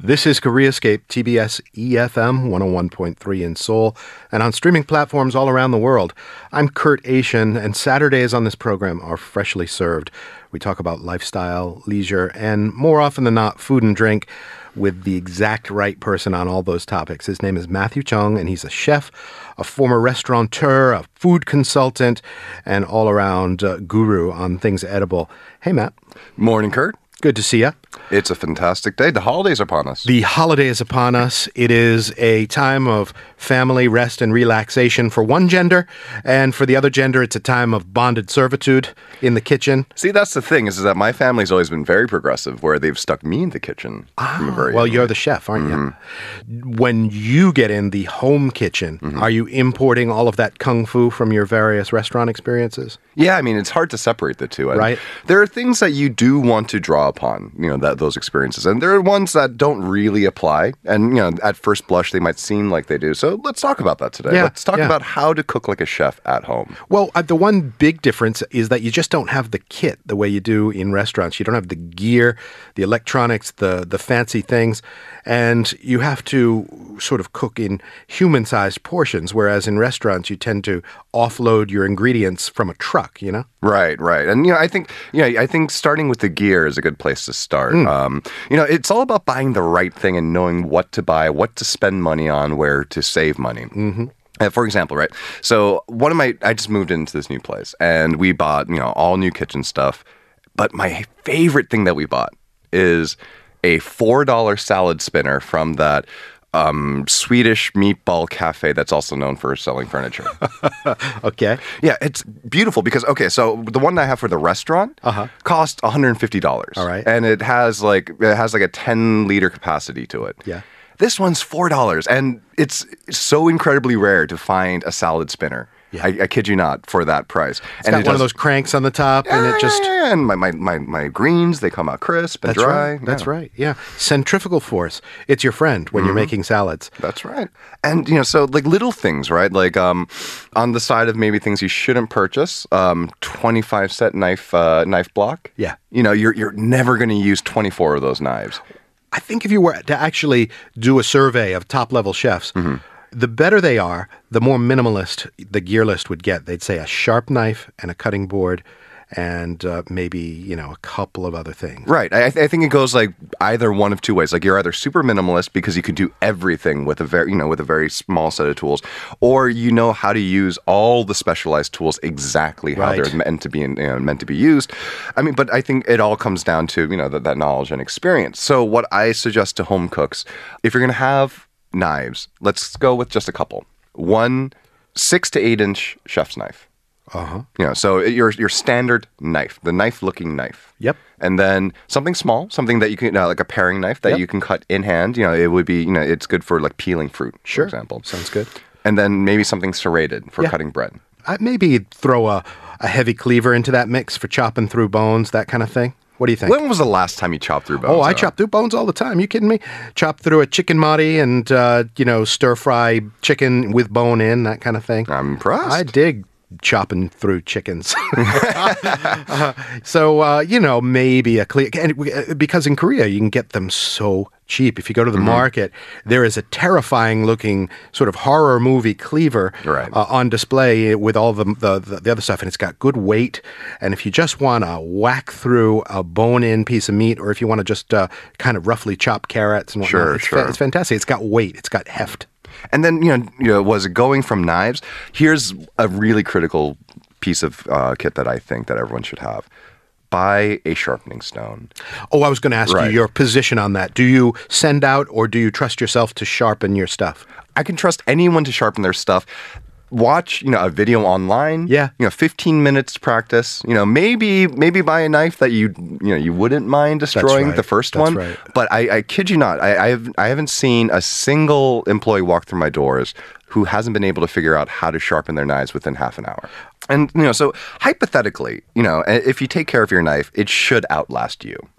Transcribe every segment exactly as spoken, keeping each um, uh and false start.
This is KoreaScape, T B S E F M one oh one point three in Seoul, and on streaming platforms all around the world. I'm Kurt Asian, and Saturdays on this program are freshly served. We talk about lifestyle, leisure, and more often than not, food and drink with the exact right person on all those topics. His name is Matthew Chung, and he's a chef, a former restaurateur, a food consultant, and all-around uh, guru on things edible. Hey, Matt. Morning, Kurt. Good to see you. It's a fantastic day. The holidays are upon us. The holiday is upon us. It is a time of family, rest, and relaxation for one gender, and for the other gender, it's a time of bonded servitude in the kitchen. See, that's the thing, is, is that my family's always been very progressive, where they've stuck me in the kitchen. Ah, from a very well, young you're age. the chef, aren't Mm-hmm. you? When you get in the home kitchen, Mm-hmm. are you importing all of that kung fu from your various restaurant experiences? Yeah, I mean, it's hard to separate the two. And Right. There are things that you do want to draw upon, you know, that those experiences. And there are ones that don't really apply. And, you know, at first blush, they might seem like they do. So let's talk about that today. Yeah, let's talk yeah. about how to cook like a chef at home. Well, uh, the one big difference is that you just don't have the kit the way you do in restaurants. You don't have the gear, the electronics, the the fancy things, and you have to sort of cook in human-sized portions, whereas in restaurants you tend to offload your ingredients from a truck, you know? Right, right. And, you know, I think, you know, I think starting with the gear is a good place to start. Mm. Um, you know, it's all about buying the right thing and knowing what to buy, what to spend money on, where to save money. Mm-hmm. Uh, for example, right? So one of my, I just moved into this new place and we bought, you know, all new kitchen stuff. But my favorite thing that we bought is a four dollar salad spinner from that um, Swedish meatball cafe that's also known for selling furniture. Okay. Yeah, it's beautiful because, okay, so the one I have for the restaurant Uh-huh. cost one hundred fifty dollars. All right. And it has like it has like a ten liter capacity to it. Yeah. This one's four dollars, and it's so incredibly rare to find a salad spinner. Yeah. I, I kid you not, for that price. It's got one of those cranks on the top, and it just... Yeah, yeah, yeah. And my, my, my, my greens, they come out crisp and That's dry. right. That's Yeah. right. Yeah. Centrifugal force. It's your friend when you're making salads. That's right. And, you know, so like little things, right? Like um, on the side of maybe things you shouldn't purchase, um, twenty-five set knife uh, knife block. Yeah. You know, you're you're never going to use twenty-four of those knives. I think if you were to actually do a survey of top-level chefs, Mm-hmm. the better they are, the more minimalist the gear list would get. They'd say a sharp knife and a cutting board and uh, maybe, you know, a couple of other things. Right. I, th- I think it goes like either one of two ways. Like you're either super minimalist because you can do everything with a very, you know, with a very small set of tools, or you know how to use all the specialized tools exactly how Right. they're meant to be, you know, meant to be used. I mean, but I think it all comes down to, you know, that, that knowledge and experience. So what I suggest to home cooks, if you're going to have knives, let's go with just a couple. One six to eight inch chef's knife. Uh-huh. You know, so your your standard knife, the knife-looking knife. Yep. And then something small, something that you can, uh, like a paring knife that Yep. you can cut in hand. You know, it would be, you know, it's good for like peeling fruit, Sure. for example. Sounds good. And then maybe something serrated for Yeah. cutting bread. I maybe throw a, a heavy cleaver into that mix for chopping through bones, that kind of thing. What do you think? When was the last time you chopped through bones? Oh, I though? chop through bones all the time. You kidding me? Chop through a chicken mari and, uh, you know, stir fry chicken with bone in, that kind of thing. I'm impressed. I dig chopping through chickens. uh, so, uh, you know, maybe a clear... And it- because in Korea, you can get them so cheap. If you go to the Mm-hmm. market, there is a terrifying-looking sort of horror movie cleaver Right. uh, on display with all the, the the other stuff, and it's got good weight. And if you just want to whack through a bone-in piece of meat, or if you want to just uh, kind of roughly chop carrots and whatnot, Sure, it's, sure. fa- it's fantastic. It's got weight. It's got heft. And then, you know, you know, was it going from knives? Here's a really critical piece of uh, kit that I think that everyone should have. Buy a sharpening stone. Oh, I was going to ask Right. you your position on that. Do you send out or do you trust yourself to sharpen your stuff? I can trust anyone to sharpen their stuff. Watch, you know, a video online. Yeah. You know, fifteen minutes to practice. You know, maybe maybe buy a knife that you you know you wouldn't mind destroying right. the first That's one. right. But I, I kid you not, I, I have I haven't seen a single employee walk through my doors who hasn't been able to figure out how to sharpen their knives within half an hour. And, you know, so hypothetically, you know, if you take care of your knife, it should outlast you.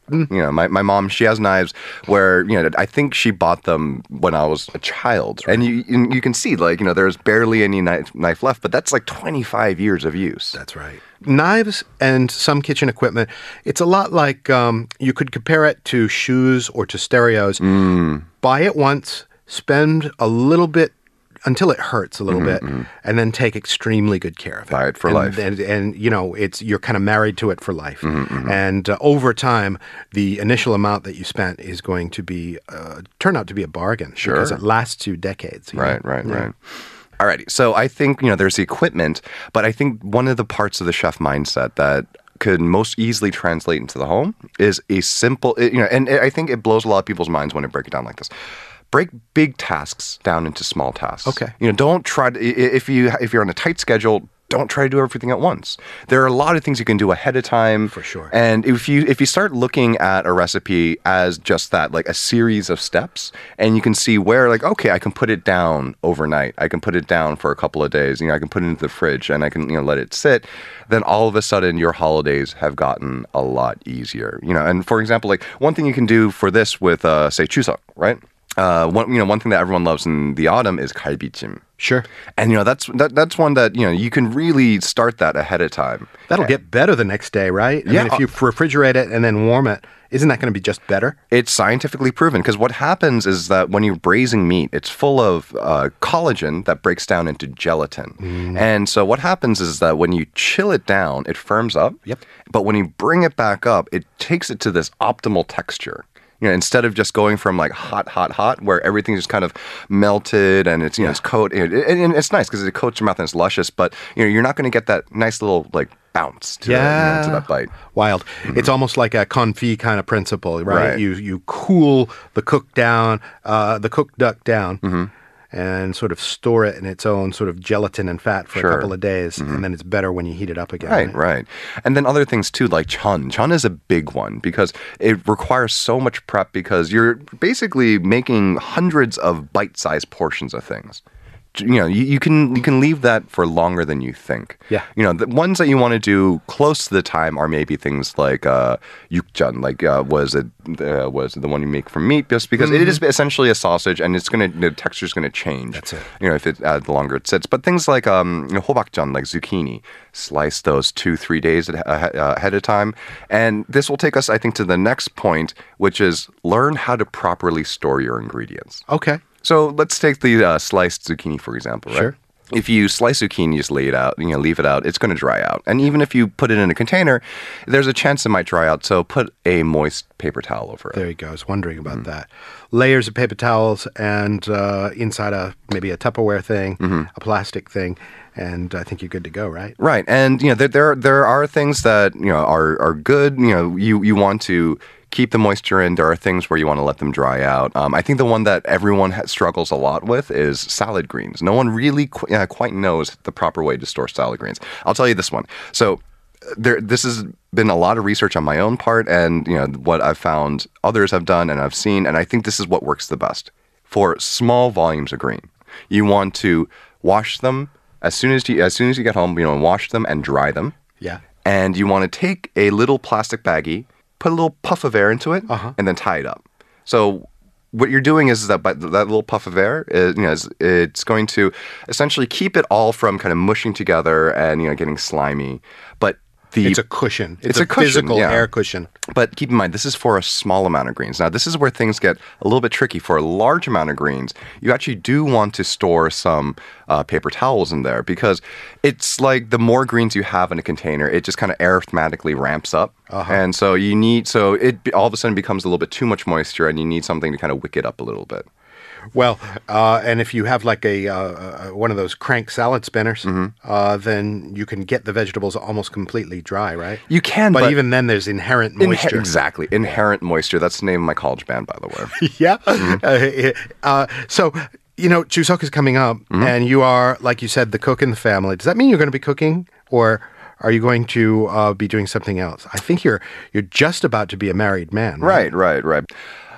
Mm. You know, my, my mom, she has knives where, you know, I think she bought them when I was a child. Right. And you you can see, like, you know, there's barely any knife, knife left, but that's like twenty-five years of use. That's right. Knives and some kitchen equipment, it's a lot like um, you could compare it to shoes or to stereos. Mm. Buy it once, spend a little bit until it hurts a little mm-hmm, bit, mm-hmm. and then take extremely good care of it. Buy it for and, life. And, and, and, you know, it's you're kind of married to it for life. Mm-hmm, mm-hmm. And uh, over time, the initial amount that you spent is going to be uh, turn out to be a bargain. Sure. Because it lasts you decades. You right, know? right, yeah. right. Alrighty. So I think, you know, there's the equipment, but I think one of the parts of the chef mindset that could most easily translate into the home is a simple, you know, and I think it blows a lot of people's minds when I break it down like this. Break big tasks down into small tasks. Okay. You know, don't try to, if you if you're on a tight schedule, don't try to do everything at once. There are a lot of things you can do ahead of time. For sure. And if you if you start looking at a recipe as just that, like a series of steps, and you can see where, like, okay, I can put it down overnight. I can put it down for a couple of days. You know, I can put it into the fridge and I can, you know, let it sit. Then all of a sudden your holidays have gotten a lot easier. You know, and for example, like one thing you can do for this with, uh, say, Chuseok, right? Uh, one, you know, one thing that everyone loves in the autumn is galbichim. Sure. And, you know, that's that, that's one that, you know, you can really start that ahead of time. That'll get better the next day, right? I Yeah. mean, if you refrigerate it and then warm it, isn't that going to be just better? It's scientifically proven, because what happens is that when you're braising meat, it's full of uh, collagen that breaks down into gelatin. Mm. And so what happens is that when you chill it down, it firms up. Yep. But when you bring it back up, it takes it to this optimal texture. You know, instead of just going from like hot, hot, hot, where everything's just kind of melted and it's, you know, it's coat, and, and it's nice because it coats your mouth and it's luscious, but, you know, you're not going to get that nice little like bounce to, yeah. that, you know, to that bite. Wild. Mm-hmm. It's almost like a confit kind of principle, right? Right. You you cool the cook down, uh, the cooked duck down, Mm-hmm. and sort of store it in its own sort of gelatin and fat for Sure. a couple of days, Mm-hmm. and then it's better when you heat it up again. Right, right. And then other things too, like chun. Chun is a big one because it requires so much prep, because you're basically making hundreds of bite-sized portions of things. You know, you, you can you can leave that for longer than you think. Yeah. You know, the ones that you want to do close to the time are maybe things like uh, yukjeon, like uh, was it uh, was it the one you make from meat, just because mm-hmm. it is essentially a sausage, and it's gonna the texture's gonna change. That's it. You know, if it uh, the longer it sits. But things like um, you know, hobakjeon, like zucchini, slice those two three days uh, ahead of time, and this will take us, I think, to the next point, which is learn how to properly store your ingredients. Okay. So let's take the uh, sliced zucchini, for example, right? Sure. If you slice zucchini, just lay it out, you know, leave it out, it's going to dry out. And even if you put it in a container, there's a chance it might dry out. So put a moist paper towel over it. There you go. I was wondering about Mm-hmm. that. Layers of paper towels, and uh, inside a maybe a Tupperware thing, Mm-hmm. a plastic thing, and I think you're good to go, right? Right. And, you know, there there, there are things that, you know, are, are good. You know, you, you want to keep the moisture in. There are things where you want to let them dry out. Um, I think the one that everyone ha- struggles a lot with is salad greens. No one really qu- uh, quite knows the proper way to store salad greens. I'll tell you this one. So there, this has been a lot of research on my own part, and, you know, what I've found others have done and I've seen, and I think this is what works the best for small volumes of green. You want to wash them as soon as you as soon as you get home. You know, wash them and dry them. Yeah. And you want to take a little plastic baggie, put a little puff of air into it, Uh-huh. and then tie it up. So what you're doing is that by that little puff of air, is, you know, is, it's going to essentially keep it all from kind of mushing together and, you know, getting slimy. But the It's a cushion. It's, It's a, a cushion, physical yeah. air cushion. But keep in mind, this is for a small amount of greens. Now, this is where things get a little bit tricky. For a large amount of greens, you actually do want to store some uh, paper towels in there, because it's like the more greens you have in a container, it just kind of arithmetically ramps up. Uh-huh. And so you need, so it all of a sudden becomes a little bit too much moisture, and you need something to kind of wick it up a little bit. Well, uh, and if you have like a uh, uh, one of those crank salad spinners, Mm-hmm. uh, then you can get the vegetables almost completely dry, right? You can, but, but, even then, there's inherent inhe- moisture. exactly, inherent moisture. That's the name of my college band, by the way. Yeah. Mm-hmm. Uh, uh, so, you know, Chuseok is coming up, Mm-hmm. and you are, like you said, the cook in the family. Does that mean you're going to be cooking, or are you going to uh, be doing something else? I think you're you're just about to be a married man, right? Right, right, right.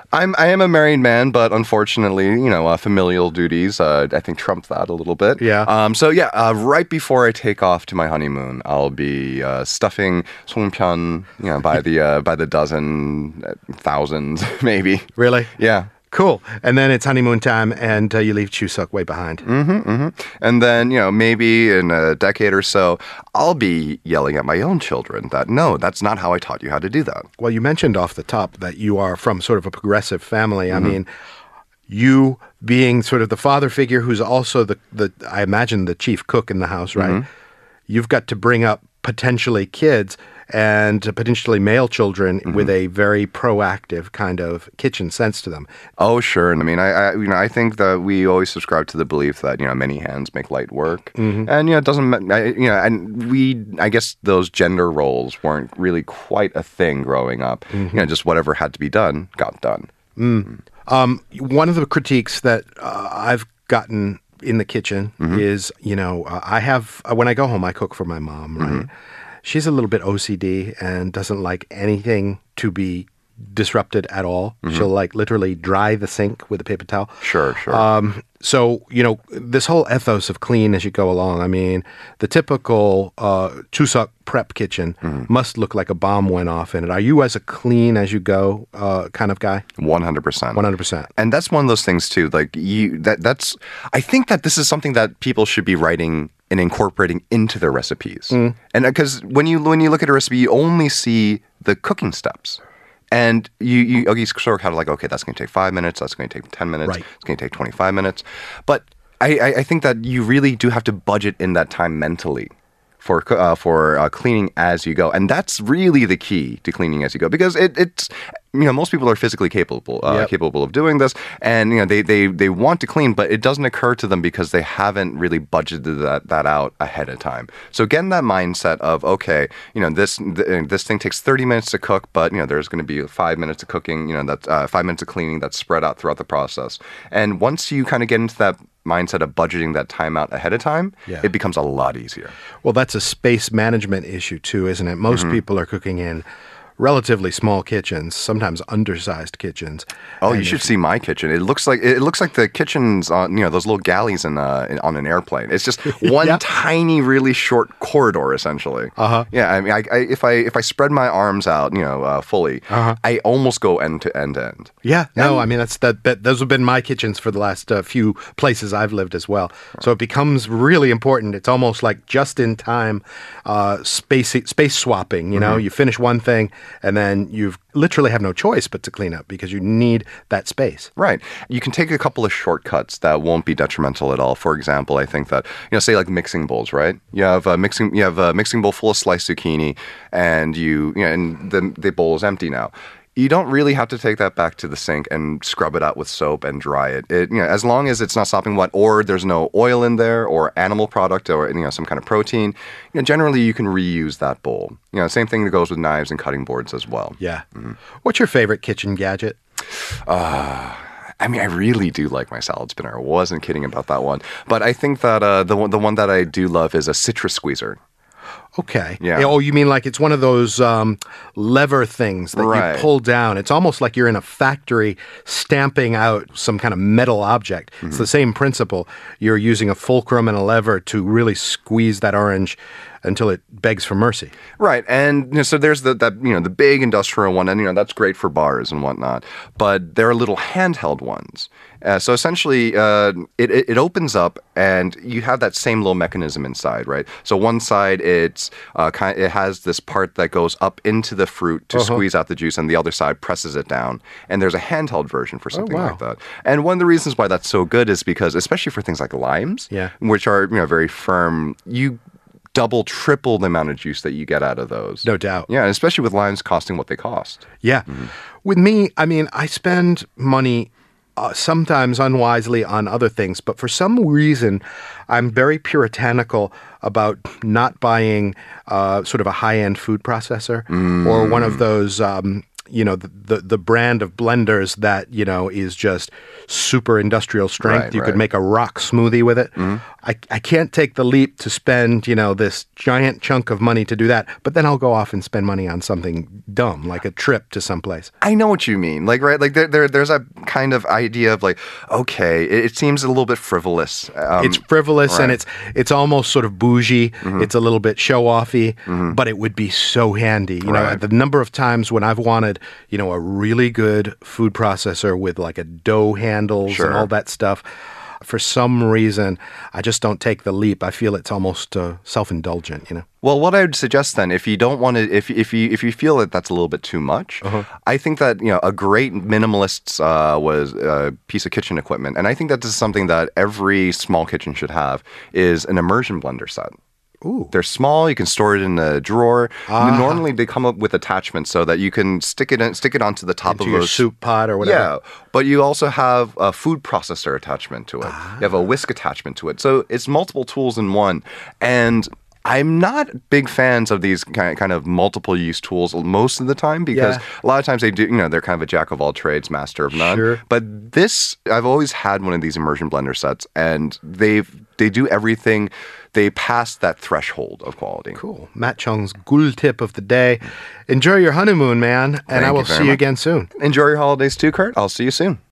I'm I am a married man, but unfortunately, you know, uh, familial duties, uh, I think trump that a little bit. Yeah. Um. So yeah, uh, right before I take off to my honeymoon, I'll be uh, stuffing songpyeon, you know, by the uh, by the dozen, uh, thousands, maybe. Really? Yeah. Cool. And then it's honeymoon time, and uh, you leave Chuseok way behind. Mm-hmm, mm-hmm. And then, you know, maybe in a decade or so, I'll be yelling at my own children that, no, that's not how I taught you how to do that. Well, you mentioned off the top that you are from sort of a progressive family. Mm-hmm. I mean, you being sort of the father figure who's also the, the I imagine, the chief cook in the house, right? Mm-hmm. You've got to bring up potentially kids and potentially male children mm-hmm. with a very proactive kind of kitchen sense to them. Oh, sure. And I mean, I, I you know I think that we always subscribe to the belief that, you know, many hands make light work, mm-hmm. and you know it doesn't I, you know and we I guess those gender roles weren't really quite a thing growing up. Mm-hmm. You know, just whatever had to be done got done. Mm. Mm. Um, one of the critiques that uh, I've gotten in the kitchen mm-hmm. is, you know, uh, I have uh, when I go home, I cook for my mom, right? Mm-hmm. She's a little bit O C D and doesn't like anything to be disrupted at all. Mm-hmm. She'll like literally dry the sink with a paper towel. Sure, sure. Um, so, you know, this whole ethos of clean as you go along, I mean, the typical uh, Chuseok prep kitchen mm-hmm. must look like a bomb went off in it. Are you as a clean as you go uh, kind of guy? one hundred percent. one hundred percent. And that's one of those things too. Like you, that that's, I think that this is something that people should be writing and incorporating into their recipes. Mm. And because when you when you look at a recipe, you only see the cooking steps. And you, you, you sort of kind of like, okay, that's going to take five minutes, that's going to take ten minutes, right. It's going to take twenty-five minutes. But I, I, I think that you really do have to budget in that time mentally for uh, for uh, cleaning as you go. And that's really the key to cleaning as you go, because it, it's, you know, most people are physically capable uh, yep. capable of doing this, and you know they, they they want to clean, but it doesn't occur to them because they haven't really budgeted that that out ahead of time. So getting that mindset of, okay, you know, this th- this thing takes thirty minutes to cook, but you know there's going to be five minutes of cooking, you know, that's uh, five minutes of cleaning that's spread out throughout the process. And once you kind of get into that mindset of budgeting that time out ahead of time, yeah. it becomes a lot easier. Well, that's a space management issue too, isn't it? Most mm-hmm. people are cooking in relatively small kitchens, sometimes undersized kitchens. Oh, and you should see my kitchen. It looks like it looks like the kitchens on, you know, those little galleys in, uh, in on an airplane. It's just one yeah. tiny, really short corridor, essentially. Uh huh. Yeah, I mean, I, I, if I if I spread my arms out, you know, uh, fully, uh-huh. I almost go end to end to end. Yeah. No, and, I mean that's that, that. Those have been my kitchens for the last uh, few places I've lived as well. Right. So it becomes really important. It's almost like just in time uh, space space swapping. You know, mm-hmm. you finish one thing, and then you literally have no choice but to clean up because you need that space. Right. You can take a couple of shortcuts that won't be detrimental at all. For example, I think that, you know, say like mixing bowls, right? You have a mixing, you have a mixing bowl full of sliced zucchini, and you, you know, and the the bowl is empty now. You don't really have to take that back to the sink and scrub it out with soap and dry it. It, you know, as long as it's not sopping wet, or there's no oil in there, or animal product, or, you know, some kind of protein, you know, generally you can reuse that bowl. You know, same thing that goes with knives and cutting boards as well. Yeah. Mm-hmm. What's your favorite kitchen gadget? Uh, I mean, I really do like my salad spinner. I wasn't kidding about that one. But I think that uh, the one, the one that I do love is a citrus squeezer. Okay. Yeah. Oh, you mean like it's one of those um, lever things that right. you pull down. It's almost like you're in a factory stamping out some kind of metal object. Mm-hmm. It's the same principle. You're using a fulcrum and a lever to really squeeze that orange until it begs for mercy. Right. And you know, so there's the that you know the big industrial one, and you know that's great for bars and whatnot. But there are little handheld ones. Uh, so essentially, uh, it, it it opens up, and you have that same little mechanism inside, right? So one side it's uh, kind it has this part that goes up into the fruit to uh-huh. squeeze out the juice, and the other side presses it down. And there's a handheld version for something oh, wow. like that. And one of the reasons why that's so good is because, especially for things like limes, yeah. which are you know very firm, you double, triple the amount of juice that you get out of those. No doubt. Yeah, and especially with limes costing what they cost. Yeah. Mm-hmm. With me, I mean, I spend money uh, sometimes unwisely on other things, but for some reason, I'm very puritanical about not buying uh, sort of a high-end food processor mm. or one of those um, you know, the, the, the brand of blenders that, you know, is just super industrial strength. Right, you right. could make a rock smoothie with it. Mm-hmm. I, I can't take the leap to spend, you know, this giant chunk of money to do that, but then I'll go off and spend money on something dumb, like a trip to someplace. I know what you mean. Like, right, like there, there there's a kind of idea of like, okay, it, it seems a little bit frivolous. Um, It's frivolous right. and it's it's almost sort of bougie. Mm-hmm. It's a little bit show-offy, but it would be so handy. You know, Right. the number of times when I've wanted, you know, a really good food processor with like a dough handles Sure. and all that stuff. For some reason, I just don't take the leap. I feel it's almost uh, self-indulgent, you know. Well, what I would suggest then, if you don't want to, if if you if you feel that that's a little bit too much, Uh-huh. I think that you know a great minimalist uh, was a piece of kitchen equipment, and I think that this is something that every small kitchen should have is an immersion blender set. Ooh. They're small. You can store it in a drawer. Ah. Normally, they come up with attachments so that you can stick it in, stick it onto the top Into of your those soup pot or whatever. Yeah, but you also have a food processor attachment to it. You have a whisk attachment to it. So it's multiple tools in one. And I'm not big fans of these kind of, kind of multiple use tools most of the time because Yeah. a lot of times they do, you know, they're kind of a jack of all trades, master of none. Sure. But this, I've always had one of these immersion blender sets, and they've they do everything. They pass that threshold of quality. Cool. Matt Chung's Gul tip of the day. Enjoy your honeymoon, man, and Thank I you will very see you much. again soon. Enjoy your holidays too, Kurt. I'll see you soon.